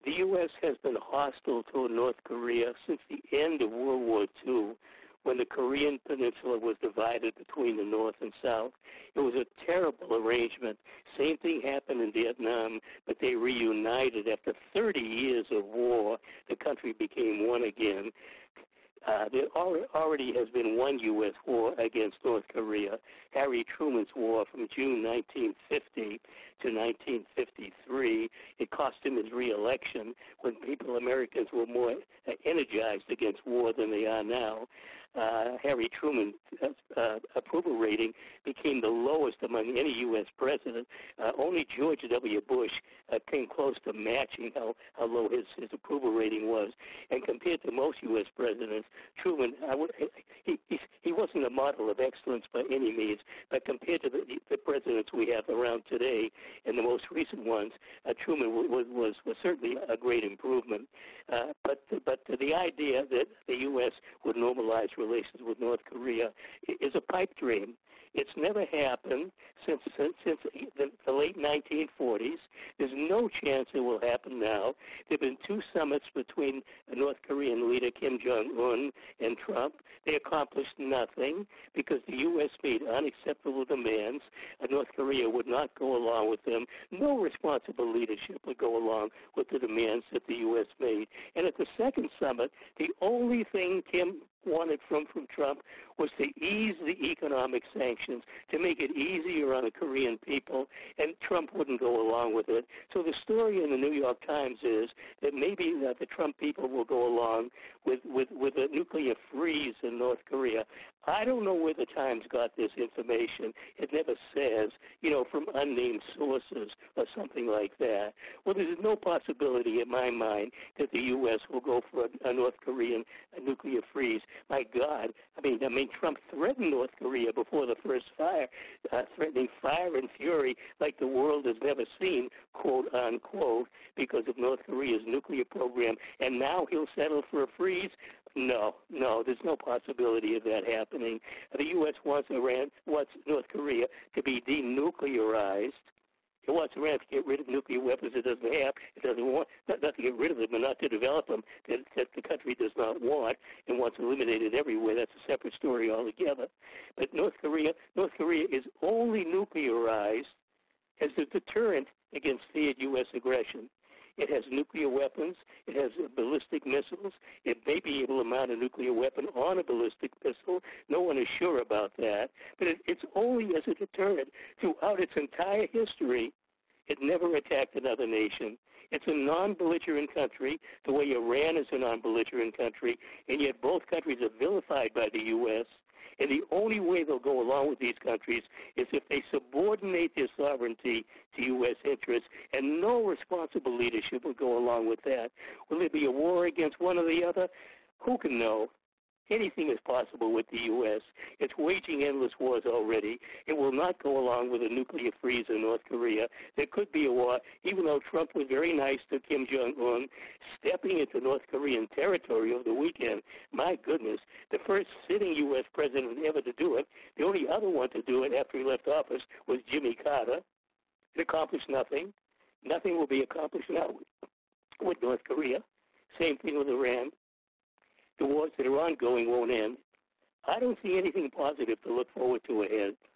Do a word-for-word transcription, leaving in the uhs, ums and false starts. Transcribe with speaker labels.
Speaker 1: The U S has been hostile toward North Korea since the end of World War Two, when the Korean Peninsula was divided between the North and South. It was a terrible arrangement. Same thing happened in Vietnam, but they reunited. After thirty years of war, the country became one again. Uh, there already has been one U S war against North Korea, Harry Truman's war from June nineteen fifty to nineteen fifty-three. It cost him his re-election when people, Americans, were more uh, energized against war than they are now. Uh, Harry Truman's uh, approval rating became the lowest among any U S president. Uh, only George W. Bush uh, came close to matching how, how low his, his approval rating was. And compared to most U S presidents, Truman, I would, he, he, he wasn't a model of excellence by any means, but compared to the, the presidents we have around today and the most recent ones, uh, Truman was, was, was certainly a great improvement. Uh, but, but the idea that the U S would normalize relations with North Korea is a pipe dream. It's never happened since since, since the, the late nineteen forties. There's no chance it will happen now. There have been two summits between the North Korean leader Kim Jong-un and Trump. They accomplished nothing because the U S made unacceptable demands. Uh, North Korea would not go along with them. No responsible leadership would go along with the demands that the U S made. And at the second summit, the only thing Kim wanted from, from Trump was to ease the economic sanctions, to make it easier on the Korean people, and Trump wouldn't go along with it. So the story in the New York Times is that maybe that the Trump people will go along with, with, with a nuclear freeze in North Korea. I don't know where the Times got this information. It never says, you know, from unnamed sources or something like that. Well, there's no possibility in my mind that the U S will go for a, a North Korean a nuclear freeze. My God, I mean, I mean, Trump threatened North Korea before the first fire, uh, threatening fire and fury like the world has never seen, quote unquote, because of North Korea's nuclear program. And now he'll settle for a freeze. No, no, there's no possibility of that happening. The U S wants Iran, wants North Korea to be denuclearized. It wants Iran to get rid of nuclear weapons it doesn't have. It doesn't want, not, not to get rid of them, but not to develop them, that, that the country does not want and wants eliminated everywhere. That's a separate story altogether. But North Korea, North Korea is only nuclearized as a deterrent against feared U S aggression. It has nuclear weapons. It has uh, ballistic missiles. It may be able to mount a nuclear weapon on a ballistic missile. No one is sure about that. But it, it's only as a deterrent. Throughout its entire history, it never attacked another nation. It's a non-belligerent country, the way Iran is a non-belligerent country, and yet both countries are vilified by the U S, and the only way they'll go along with these countries is if they subordinate their sovereignty to U S interests, and no responsible leadership will go along with that. Will there be a war against one or the other? Who can know? Anything is possible with the U S. It's waging endless wars already. It will not go along with a nuclear freeze in North Korea. There could be a war, even though Trump was very nice to Kim Jong-un, stepping into North Korean territory over the weekend. My goodness, the first sitting U S president ever to do it. The only other one to do it after he left office was Jimmy Carter. It accomplished nothing. Nothing will be accomplished now with North Korea. Same thing with Iran. The wars that are ongoing won't end. I don't see anything positive to look forward to ahead.